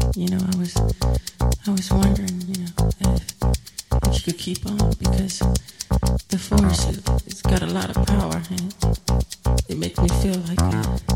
I was wondering, if you could keep on, because the force, it's got a lot of power, and it makes me feel like